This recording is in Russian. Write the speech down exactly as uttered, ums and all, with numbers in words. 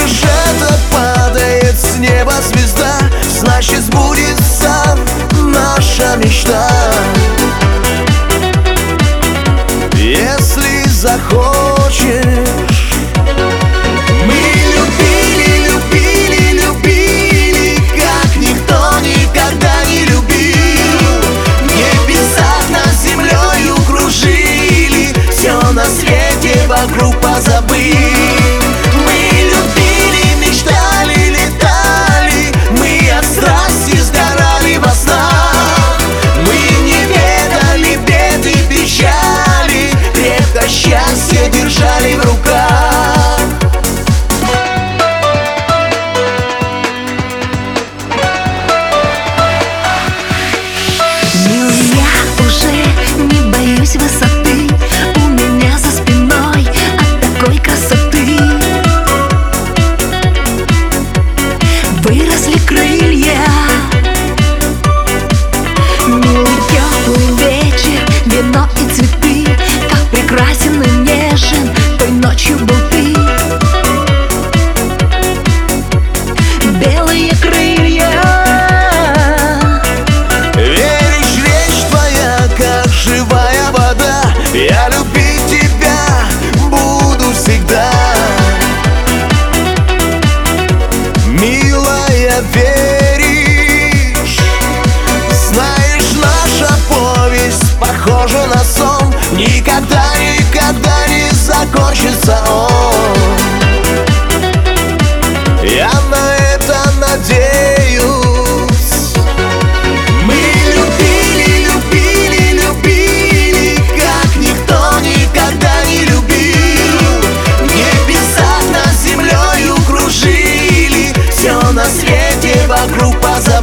где-то падает с неба звезда, значит сбудется наша мечта. Если захочешь. Мы любили, любили, любили, как никто никогда не любил. В небесах над землею кружили, все на свете вокруг позабыть. Счастье держали в руках. Милый, я уже не боюсь высоты, у меня за спиной от такой красоты выросли крылья. Милый теплый вечер, вино и цветы, прекрасен и нежен, той ночью был ты. Белые крылья. Веришь, речь твоя, как живая вода, я любить тебя буду всегда. Милая, веришь? Знаешь, наша повесть похожа на сон, никогда, никогда не закончится он. Я на это надеюсь. Мы любили, любили, любили, как никто никогда не любил. В небесах над землею кружили, все на свете вокруг позабыли.